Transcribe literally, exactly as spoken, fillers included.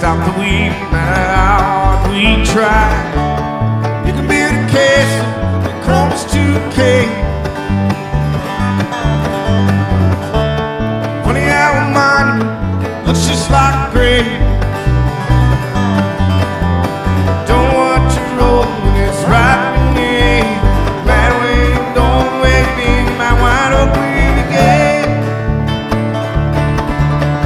stop the weep, no matter how hard we try. You can build a castle that crumbles to decay. Funny how a monument looks just like a grave.